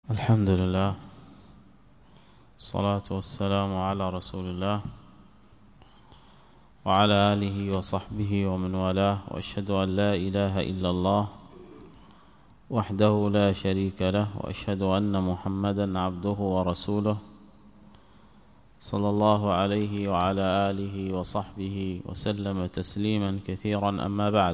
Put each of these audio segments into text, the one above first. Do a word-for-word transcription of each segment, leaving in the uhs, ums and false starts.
الحمد لله، الصلاة والسلام على رسول الله وعلى آله وصحبه ومن والاه، وأشهد أن لا إله إلا الله وحده لا شريك له، وأشهد أن محمدا عبده ورسوله صلى الله عليه وعلى آله وصحبه وسلم تسليما كثيرا. أما بعد،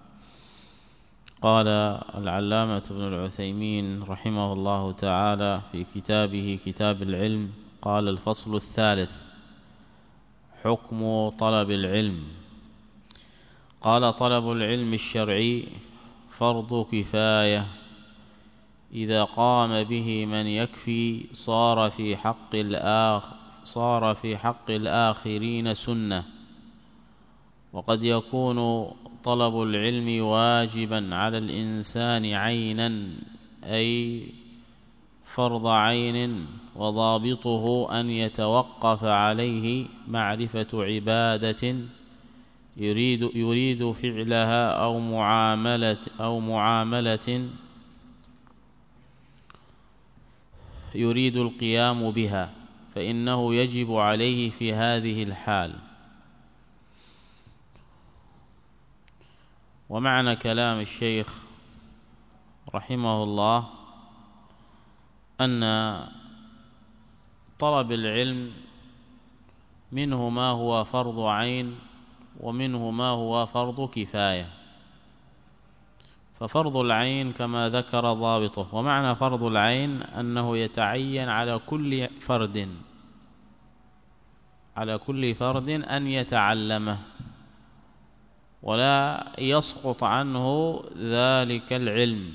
قال العلامة ابن العثيمين رحمه الله تعالى في كتابه كتاب العلم، قال: الفصل الثالث: حكم طلب العلم. قال: طلب العلم الشرعي فرض كفاية، إذا قام به من يكفي صار في حق الآخر صار في حق الآخرين سنة. وقد يكون طلب العلم واجبا على الإنسان عينا، أي فرض عين، وضابطه أن يتوقف عليه معرفة عبادة يريد يريد فعلها أو معاملة أو معاملة يريد القيام بها، فإنه يجب عليه في هذه الحال. ومعنى كلام الشيخ رحمه الله أن طلب العلم منه ما هو فرض عين ومنه ما هو فرض كفاية. ففرض العين كما ذكر ضابطه، ومعنى فرض العين أنه يتعين على كل فرد على كل فرد أن يتعلمه، ولا يسقط عنه ذلك العلم.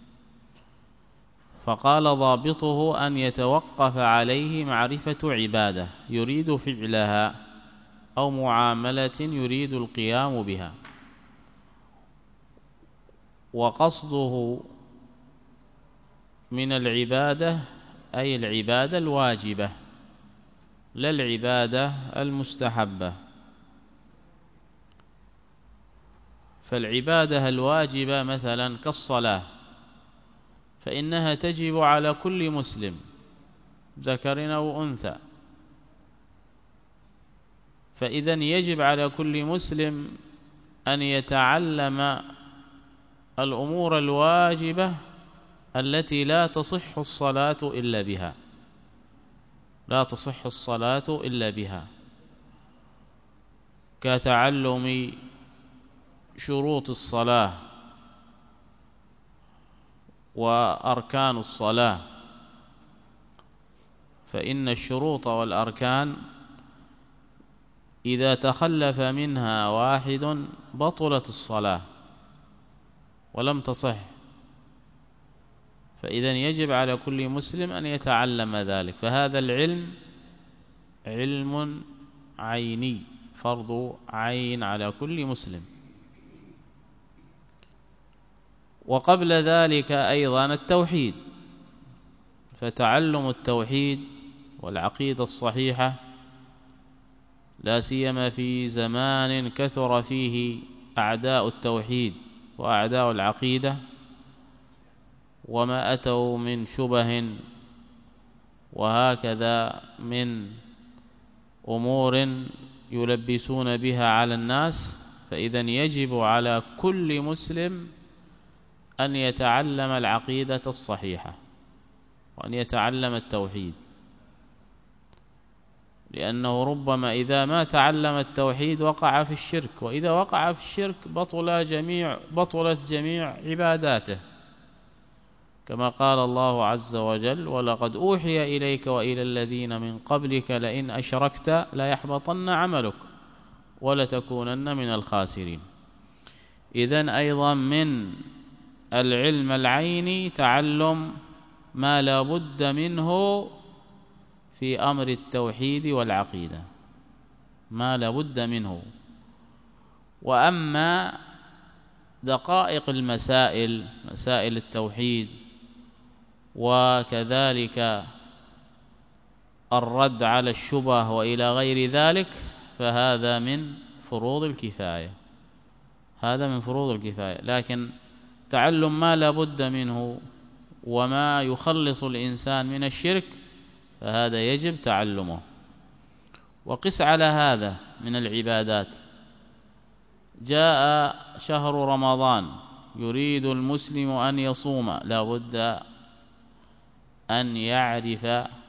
فقال: ضابطه أن يتوقف عليه معرفة عبادة يريد فعلها أو معاملة يريد القيام بها. وقصده من العبادة أي العبادة الواجبة، لا العبادة المستحبة. فالعبادة الواجبة مثلا كالصلاة، فإنها تجب على كل مسلم ذكر أو أنثى، فإذن يجب على كل مسلم أن يتعلم الأمور الواجبة التي لا تصح الصلاة إلا بها لا تصح الصلاة إلا بها كتعلم شروط الصلاة وأركان الصلاة، فإن الشروط والأركان إذا تخلف منها واحد بطلت الصلاة ولم تصح. فإذن يجب على كل مسلم أن يتعلم ذلك. فهذا العلم علم عيني، فرض عين على كل مسلم. وقبل ذلك أيضا التوحيد، فتعلم التوحيد والعقيدة الصحيحة، لا سيما في زمان كثر فيه أعداء التوحيد وأعداء العقيدة، وما أتوا من شبه وهكذا من أمور يلبسون بها على الناس. فإذن يجب على كل مسلم أن يتعلم العقيدة الصحيحة وأن يتعلم التوحيد، لأنه ربما إذا ما تعلم التوحيد وقع في الشرك، وإذا وقع في الشرك بطل جميع بطلت جميع عباداته، كما قال الله عز وجل: ولقد أوحي إليك وإلى الذين من قبلك لئن أشركت ليحبطن عملك ولتكونن من الخاسرين. إذن أيضا من العلم العيني تعلم ما لا بد منه في أمر التوحيد والعقيدة، ما لا بد منه. وأما دقائق المسائل، مسائل التوحيد وكذلك الرد على الشبه وإلى غير ذلك، فهذا من فروض الكفاية هذا من فروض الكفاية لكن تعلم ما لا بد منه وما يخلص الإنسان من الشرك فهذا يجب تعلمه. وقس على هذا من العبادات، جاء شهر رمضان يريد المسلم أن يصوم، لا بد أن يعرف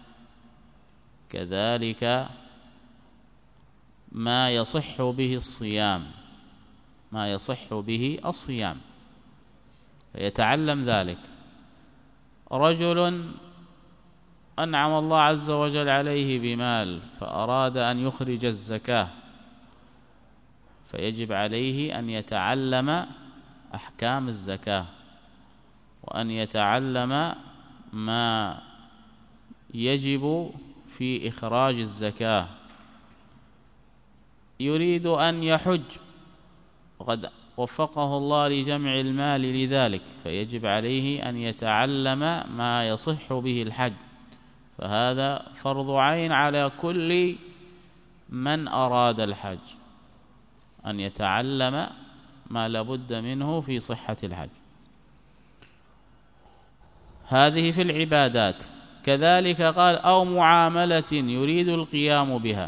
كذلك ما يصح به الصيام، ما يصح به الصيام فيتعلم ذلك. رجل أنعم الله عز وجل عليه بمال فأراد أن يخرج الزكاة، فيجب عليه أن يتعلم أحكام الزكاة، وأن يتعلم ما يجب في إخراج الزكاة. يريد أن يحج وقد وفقه الله لجمع المال لذلك، فيجب عليه أن يتعلم ما يصح به الحج، فهذا فرض عين على كل من أراد الحج أن يتعلم ما لابد منه في صحة الحج. هذه في العبادات. كذلك قال أو معاملة يريد القيام بها،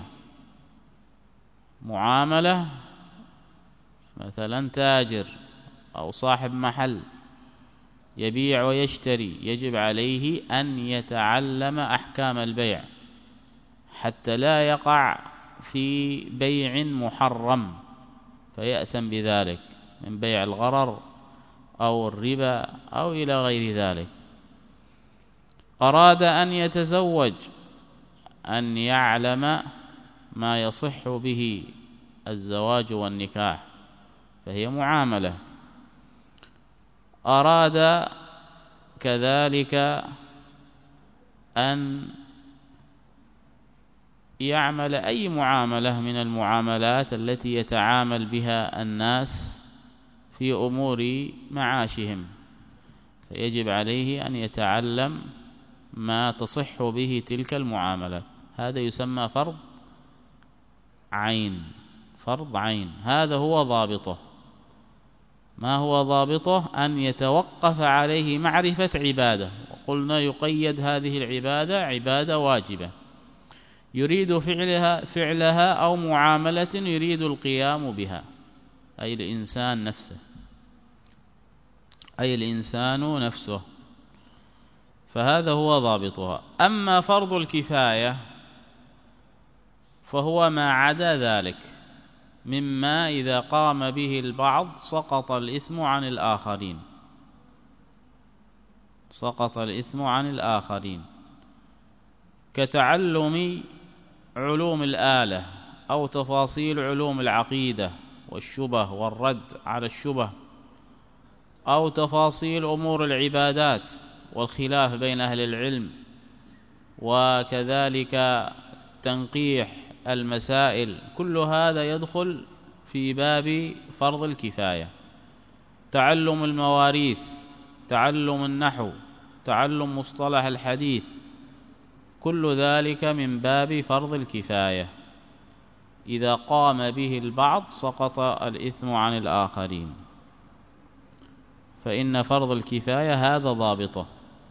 معاملة مثلا تاجر أو صاحب محل يبيع ويشتري، يجب عليه أن يتعلم أحكام البيع حتى لا يقع في بيع محرم فيأثم بذلك من بيع الغرر أو الربا أو إلى غير ذلك. أراد أن يتزوج أن يعلم ما يصح به الزواج والنكاح فهي معاملة. أراد كذلك أن يعمل أي معاملة من المعاملات التي يتعامل بها الناس في أمور معاشهم، فيجب عليه أن يتعلم ما تصح به تلك المعاملة. هذا يسمى فرض عين، فرض عين. هذا هو ضابطه. ما هو ضابطه؟ أن يتوقف عليه معرفة عبادة، وقلنا يقيد هذه العبادة عبادة واجبة يريد فعلها فعلها أو معاملة يريد القيام بها، أي الإنسان نفسه، أي الإنسان نفسه، فهذا هو ضابطها. أما فرض الكفاية فهو ما عدا ذلك مما إذا قام به البعض سقط الإثم عن الآخرين، سقط الإثم عن الآخرين، كتعلم علوم الآلة أو تفاصيل علوم العقيدة والشبه والرد على الشبه، أو تفاصيل أمور العبادات والخلاف بين أهل العلم، وكذلك تنقيح المسائل. كل هذا يدخل في باب فرض الكفاية. تعلم المواريث، تعلم النحو، تعلم مصطلح الحديث، كل ذلك من باب فرض الكفاية. إذا قام به البعض سقط الإثم عن الآخرين، فإن فرض الكفاية هذا ضابطه.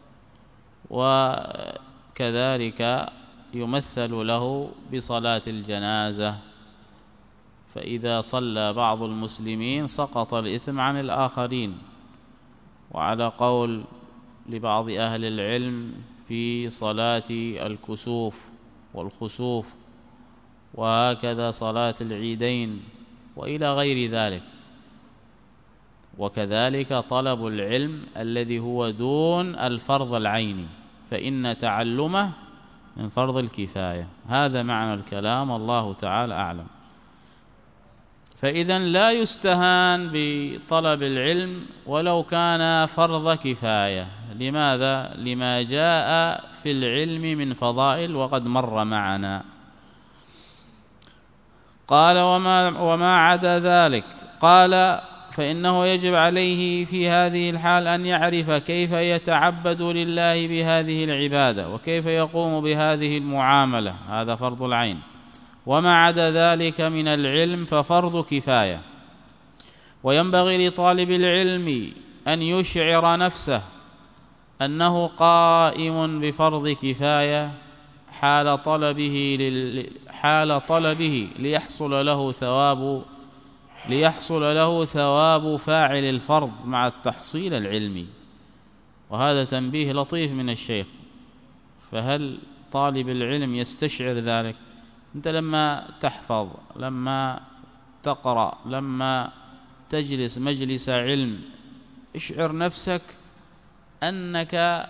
وكذلك يمثل له بصلاة الجنازة، فإذا صلى بعض المسلمين سقط الإثم عن الآخرين. وعلى قول لبعض أهل العلم في صلاة الكسوف والخسوف، وهكذا صلاة العيدين وإلى غير ذلك. وكذلك طلب العلم الذي هو دون الفرض العيني، فإن تعلمه من فرض الكفاية. هذا معنى الكلام، الله تعالى أعلم. فإذا لا يستهان بطلب العلم ولو كان فرض كفاية. لماذا؟ لما جاء في العلم من فضائل وقد مر معنا. قال وما, وما عدا ذلك، قال فإنه يجب عليه في هذه الحال أن يعرف كيف يتعبد لله بهذه العبادة وكيف يقوم بهذه المعاملة، هذا فرض العين. وما عدا ذلك من العلم ففرض كفاية. وينبغي لطالب العلم أن يشعر نفسه أنه قائم بفرض كفاية حال طلبه لل... حال طلبه ليحصل له ثواب ليحصل له ثواب فاعل الفرض مع التحصيل العلمي. وهذا تنبيه لطيف من الشيخ. فهل طالب العلم يستشعر ذلك؟ أنت لما تحفظ، لما تقرأ، لما تجلس مجلس علم، اشعر نفسك أنك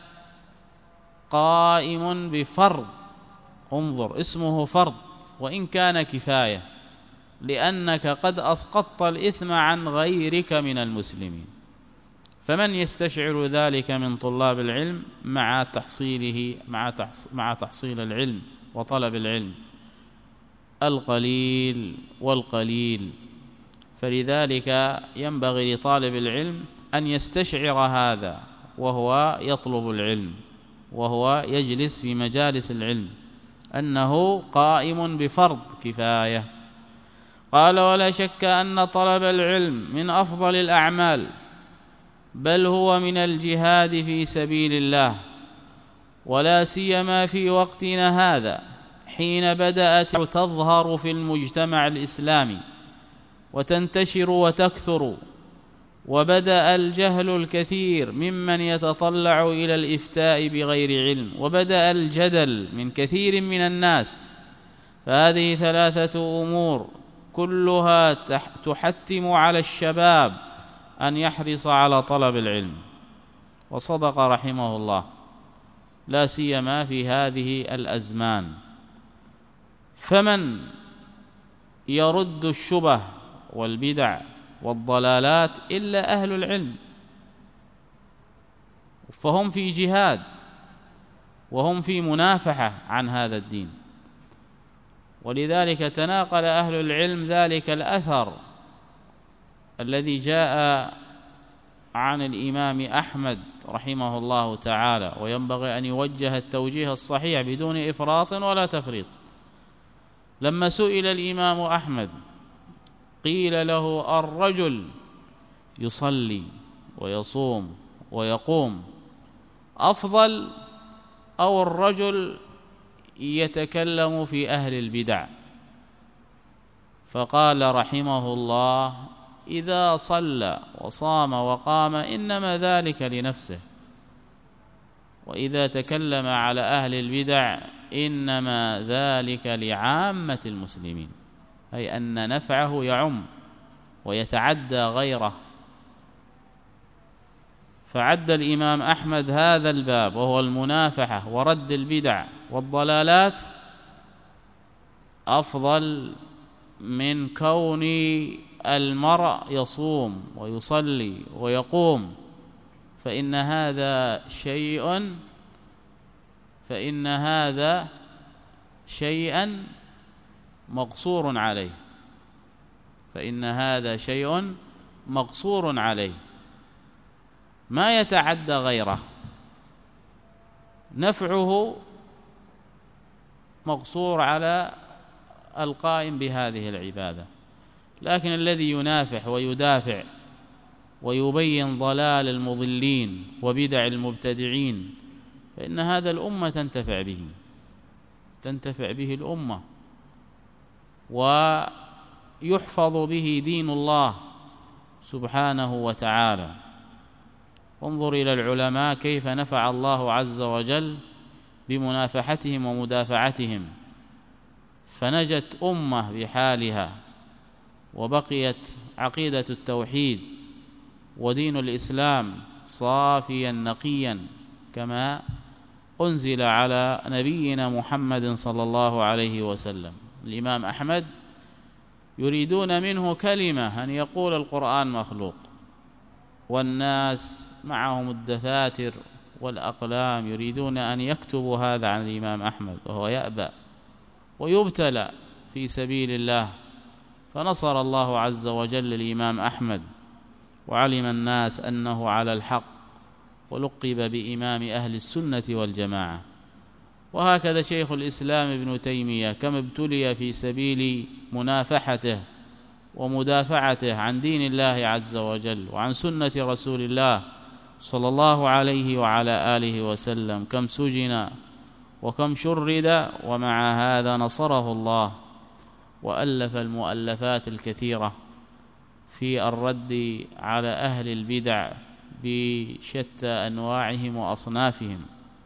قائم بفرض. انظر، اسمه فرض وإن كان كفاية، لأنك قد أسقطت الإثم عن غيرك من المسلمين. فمن يستشعر ذلك من طلاب العلم مع تحصيله مع تحصيل العلم وطلب العلم؟ القليل والقليل. فلذلك ينبغي لطالب العلم أن يستشعر هذا وهو يطلب العلم وهو يجلس في مجالس العلم، أنه قائم بفرض كفاية. قال: ولا شك أن طلب العلم من أفضل الأعمال، بل هو من الجهاد في سبيل الله، ولا سيما في وقتنا هذا حين بدأت تظهر في المجتمع الإسلامي وتنتشر وتكثر، وبدأ الجهل الكثير ممن يتطلع إلى الإفتاء بغير علم، وبدأ الجدل من كثير من الناس. فهذه ثلاثة أمور كلها تحتم على الشباب أن يحرص على طلب العلم. وصدق رحمه الله، لا سيما في هذه الأزمان. فمن يرد الشبه والبدع والضلالات إلا أهل العلم، فهم في جهاد وهم في منافحة عن هذا الدين. ولذلك تناقل أهل العلم ذلك الأثر الذي جاء عن الإمام أحمد رحمه الله تعالى، وينبغي أن يوجه التوجيه الصحيح بدون إفراط ولا تفريط. لما سئل الإمام أحمد قيل له: الرجل يصلي ويصوم ويقوم أفضل أو الرجل يتكلم في أهل البدع؟ فقال رحمه الله: إذا صلى وصام وقام إنما ذلك لنفسه، وإذا تكلم على أهل البدع إنما ذلك لعامة المسلمين، أي أن نفعه يعم ويتعدى غيره. فعد الإمام أحمد هذا الباب، وهو المنافحة ورد البدع والضلالات، أفضل من كون المرء يصوم ويصلي ويقوم، فإن هذا شيء فإن هذا شيئا مقصور عليه فإن هذا شيء مقصور عليه ما يتعدى غيره، نفعه مقصور على القائم بهذه العبادة. لكن الذي ينافح ويدافع ويبين ضلال المضلين وبدع المبتدعين، فإن هذا الأمة تنتفع به تنتفع به الأمة، ويحفظ به دين الله سبحانه وتعالى. انظر إلى العلماء كيف نفع الله عز وجل بمنافحتهم ومدافعتهم، فنجت أمة بحالها، وبقيت عقيدة التوحيد ودين الإسلام صافيا نقيا كما أنزل على نبينا محمد صلى الله عليه وسلم. الإمام أحمد يريدون منه كلمة، أن يقول القرآن مخلوق، والناس معهم الدفاتر والأقلام يريدون أن يكتبوا هذا عن الإمام أحمد، وهو يأبى ويبتلى في سبيل الله. فنصر الله عز وجل الإمام أحمد، وعلم الناس أنه على الحق، ولقب بإمام أهل السنة والجماعة. وهكذا شيخ الإسلام ابن تيمية كما ابتلي في سبيل منافحته ومدافعته عن دين الله عز وجل وعن سنة رسول الله صلى الله عليه وعلى آله وسلم كم سجن وكم شرد، ومع هذا نصره الله وألف المؤلفات الكثيرة في الرد على أهل البدع بشتى أنواعهم وأصنافهم.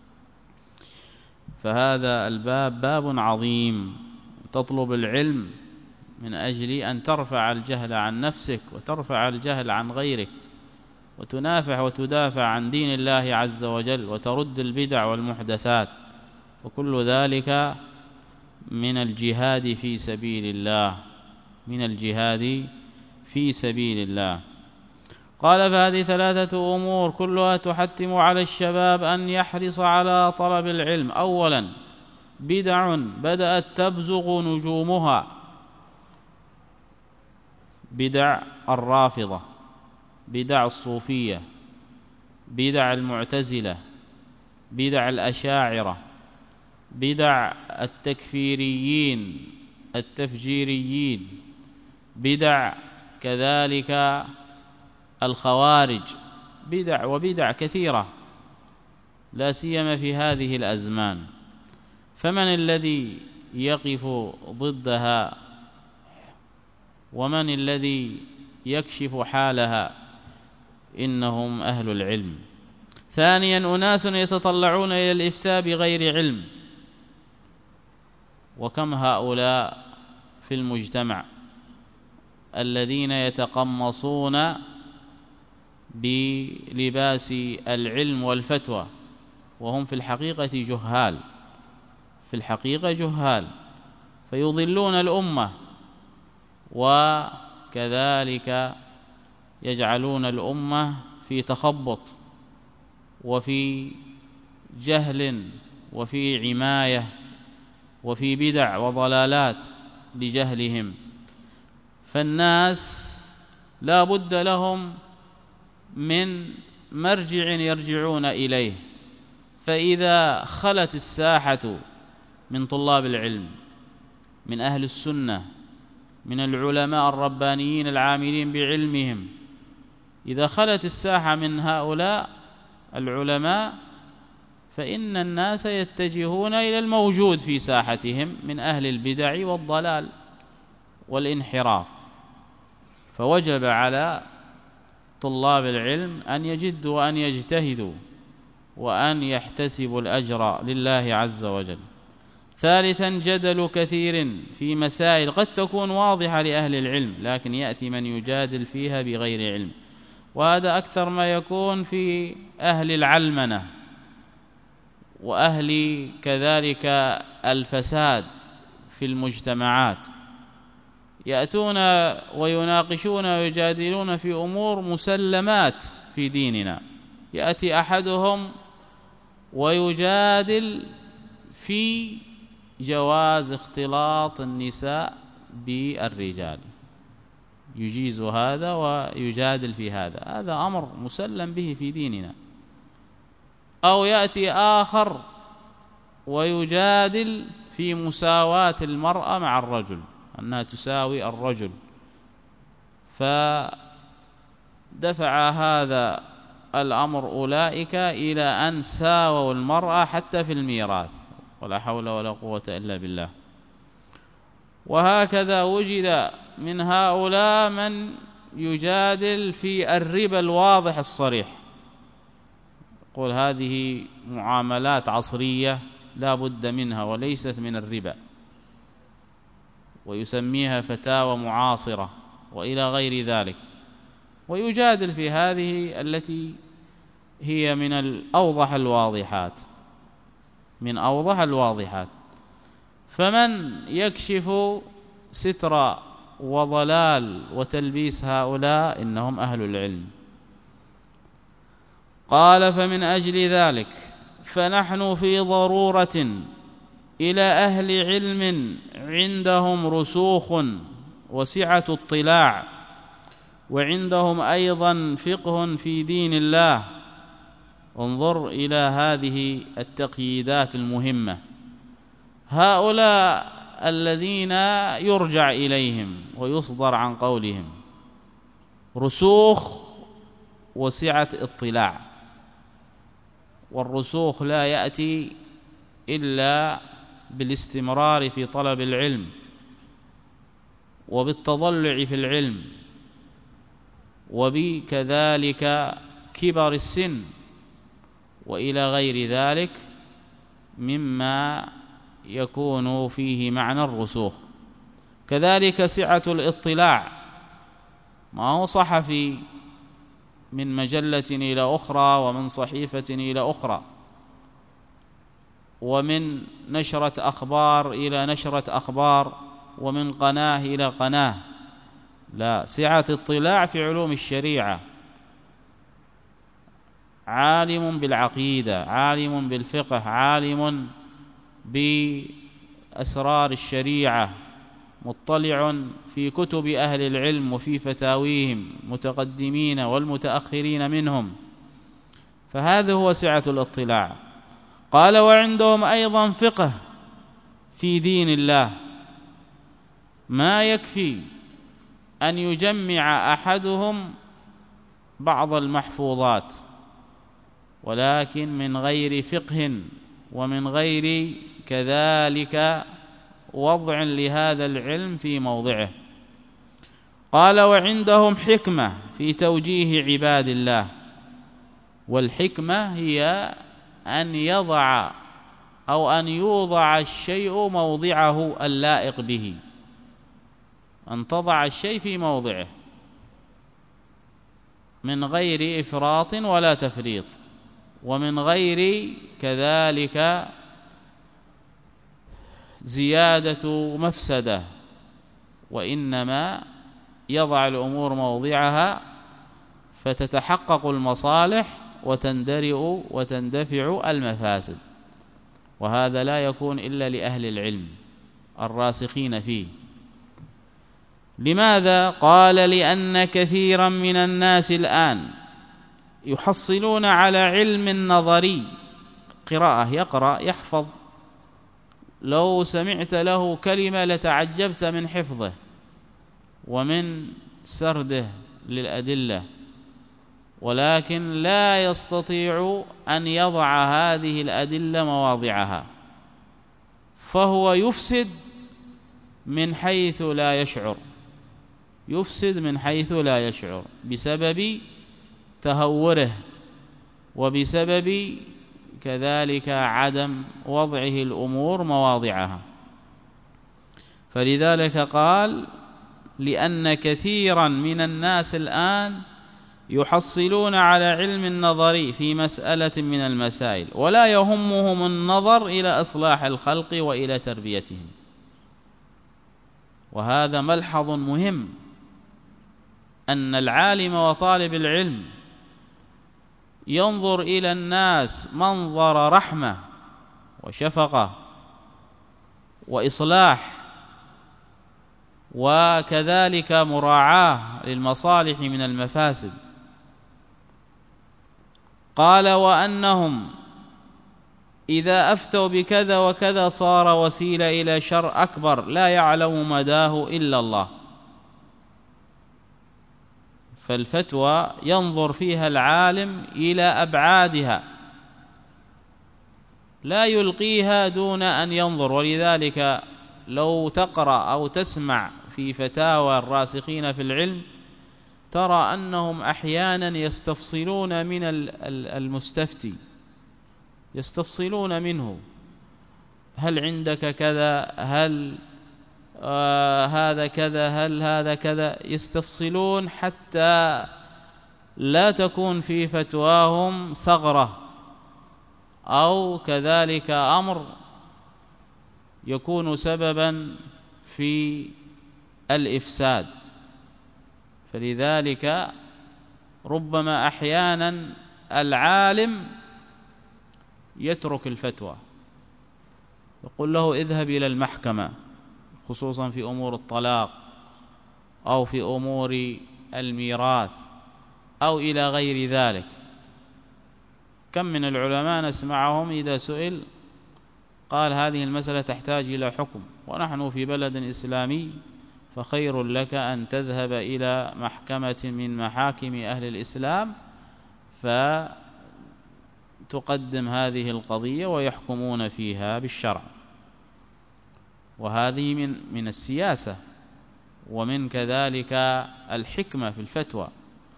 فهذا الباب باب عظيم، تطلب العلم من أجل أن ترفع الجهل عن نفسك وترفع الجهل عن غيرك، وتنافح وتدافع عن دين الله عز وجل، وترد البدع والمحدثات، وكل ذلك من الجهاد في سبيل الله، من الجهاد في سبيل الله. قال: فهذه ثلاثة أمور كلها تحتم على الشباب أن يحرص على طلب العلم. أولا، بدع بدأت تبزغ نجومها، بدع الرافضة، بدع الصوفية، بدع المعتزلة، بدع الأشاعرة، بدع التكفيريين التفجيريين، بدع كذلك الخوارج، بدع وبدع كثيرة لا سيما في هذه الأزمان. فمن الذي يقف ضدها ومن الذي يكشف حالها؟ إنهم أهل العلم. ثانيا، أناس يتطلعون إلى الإفتاء بغير علم، وكم هؤلاء في المجتمع الذين يتقمصون بلباس العلم والفتوى وهم في الحقيقة جهال، في الحقيقة جهال، فيضلون الأمة، وكذلك يجعلون الأمة في تخبط وفي جهل وفي عماية وفي بدع وضلالات بجهلهم. فالناس لا بد لهم من مرجع يرجعون إليه، فإذا خلت الساحة من طلاب العلم، من أهل السنة، من العلماء الربانيين العاملين بعلمهم، إذا خلت الساحة من هؤلاء العلماء، فإن الناس يتجهون إلى الموجود في ساحتهم من أهل البدع والضلال والانحراف. فوجب على طلاب العلم أن يجدوا وأن يجتهدوا وأن يحتسبوا الأجر لله عز وجل. ثالثا، جدل كثير في مسائل قد تكون واضحة لأهل العلم، لكن يأتي من يجادل فيها بغير علم، وهذا أكثر ما يكون في أهل العلمنة وأهل كذلك الفساد في المجتمعات، يأتون ويناقشون ويجادلون في أمور مسلمات في ديننا. يأتي أحدهم ويجادل في جواز اختلاط النساء بالرجال، يجيز هذا ويجادل في هذا، هذا أمر مسلم به في ديننا. أو يأتي آخر ويجادل في مساواة المرأة مع الرجل، أنها تساوي الرجل، فدفع هذا الأمر أولئك إلى أن ساووا المرأة حتى في الميراث، ولا حول ولا قوة إلا بالله. وهكذا وجد من هؤلاء من يجادل في الربا الواضح الصريح، يقول هذه معاملات عصرية لا بد منها وليست من الربا، ويسميها فتاوى معاصرة وإلى غير ذلك، ويجادل في هذه التي هي من الأوضح الواضحات، من أوضح الواضحات. فمن يكشف ستر وضلال وتلبيس هؤلاء إنهم أهل العلم. قال: فمن أجل ذلك فنحن في ضرورة إلى أهل علم عندهم رسوخ وسعة اطلاع، وعندهم أيضا فقه في دين الله. انظر إلى هذه التقييدات المهمة. هؤلاء الذين يرجع إليهم ويصدر عن قولهم رسوخ وسعة اطلاع، والرسوخ لا يأتي إلا بالاستمرار في طلب العلم وبالتضلع في العلم، وبكذلك كبر السن وإلى غير ذلك مما يكون فيه معنى الرسوخ. كذلك سعة الاطلاع، ما هو صحفي من مجلة إلى أخرى ومن صحيفة إلى أخرى ومن نشرة أخبار إلى نشرة أخبار ومن قناة إلى قناة، لا، سعة اطلاع في علوم الشريعة، عالم بالعقيدة، عالم بالفقه، عالم بأسرار الشريعة، مطلع في كتب أهل العلم وفي فتاويهم متقدمين والمتأخرين منهم، فهذا هو سعة الاطلاع. قال وعندهم أيضا فقه في دين الله، ما يكفي أن يجمع أحدهم بعض المحفوظات، ولكن من غير فقه ومن غير كذلك وضع لهذا العلم في موضعه. قال وعندهم حكمة في توجيه عباد الله، والحكمة هي أن يضع أو أن يوضع الشيء موضعه اللائق به، أن تضع الشيء في موضعه من غير إفراط ولا تفريط، ومن غير كذلك زيادة مفسدة، وإنما يضع الأمور موضعها فتتحقق المصالح وتندرئ وتندفع المفاسد، وهذا لا يكون إلا لأهل العلم الراسخين فيه. لماذا؟ قال لأن كثيرا من الناس الآن يحصلون على علم نظري، قراءة، يقرأ يحفظ، لو سمعت له كلمة لتعجبت من حفظه ومن سرده للأدلة، ولكن لا يستطيع أن يضع هذه الأدلة مواضعها، فهو يفسد من حيث لا يشعر، يفسد من حيث لا يشعر بسبب تهوره وبسبب كذلك عدم وضعه الأمور مواضعها. فلذلك قال لأن كثيرا من الناس الآن يحصلون على علم النظري في مسألة من المسائل، ولا يهمهم النظر إلى إصلاح الخلق وإلى تربيتهم، وهذا ملحظ مهم، أن العالم وطالب العلم ينظر إلى الناس منظر رحمة وشفقة وإصلاح، وكذلك مراعاة للمصالح من المفاسد. قال وأنهم إذا أفتوا بكذا وكذا صار وسيلة إلى شر أكبر لا يعلم مداه إلا الله. فالفتوى ينظر فيها العالم إلى أبعادها، لا يلقيها دون أن ينظر. ولذلك لو تقرأ أو تسمع في فتاوى الراسخين في العلم ترى أنهم أحيانا يستفصلون من المستفتي، يستفصلون منه، هل عندك كذا، هل آه هذا كذا، هل هذا كذا، يستفصلون حتى لا تكون في فتواهم ثغرة أو كذلك أمر يكون سببا في الإفساد. فلذلك ربما أحيانا العالم يترك الفتوى، يقول له اذهب إلى المحكمة، خصوصا في أمور الطلاق أو في أمور الميراث أو إلى غير ذلك. كم من العلماء نسمعهم إذا سئل قال هذه المسألة تحتاج إلى حكم ونحن في بلد إسلامي، فخير لك أن تذهب إلى محكمة من محاكم أهل الإسلام تقدم هذه القضية ويحكمون فيها بالشرع، وهذه من من السياسة ومن كذلك الحكمة في الفتوى.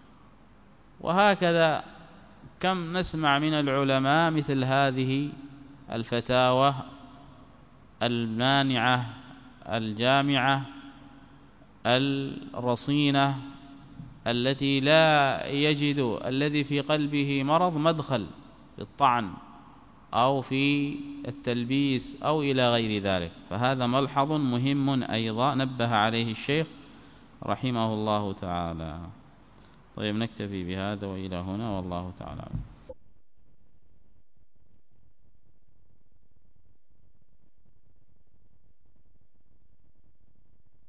وهكذا كم نسمع من العلماء مثل هذه الفتاوى المانعة الجامعة الرصينة التي لا يجد الذي في قلبه مرض مدخل في الطعن أو في التلبيس أو إلى غير ذلك. فهذا ملحظ مهم أيضا نبه عليه الشيخ رحمه الله تعالى. طيب، نكتفي بهذا وإلى هنا، والله تعالى.